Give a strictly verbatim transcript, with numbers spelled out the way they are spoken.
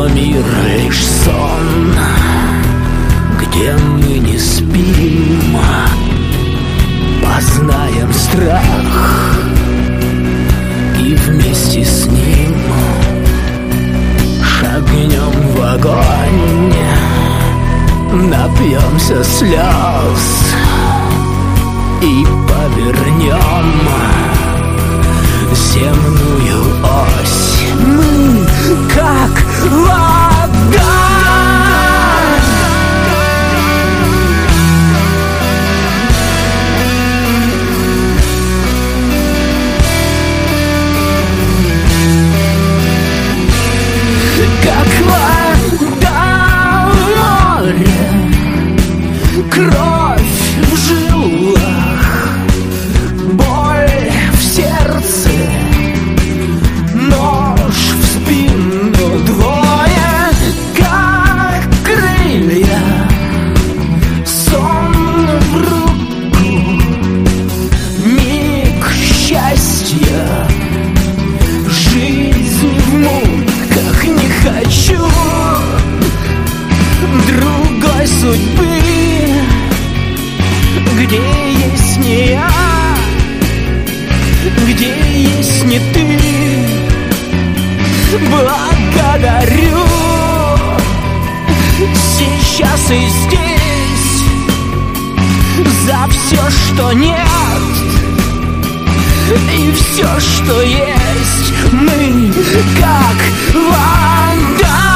что мир лишь сон, где мы не спим, познаем страх и вместе с ним шагнем в огонь, напьемся слез и повернем земную ось. Мы как вода. Как вода в море, кровь в жилах, боль в сердце, нож в спину, двое, как крылья, сон в руку, миг счастья, жизнь в муках. Не хочу другой судьбы, где есть не я, где есть не ты. Благодарю сейчас и здесь за все, что нет, и все, что есть. Мы как вода.